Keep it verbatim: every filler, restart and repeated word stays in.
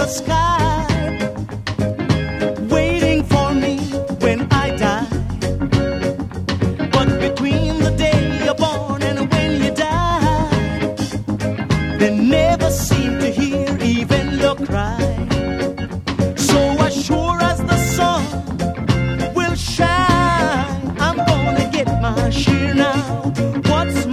the sky, waiting for me when I die. But between the day you're born and when you die, they never seem to hear even your cry. So as sure as the sun will shine, I'm gonna get my share now. What's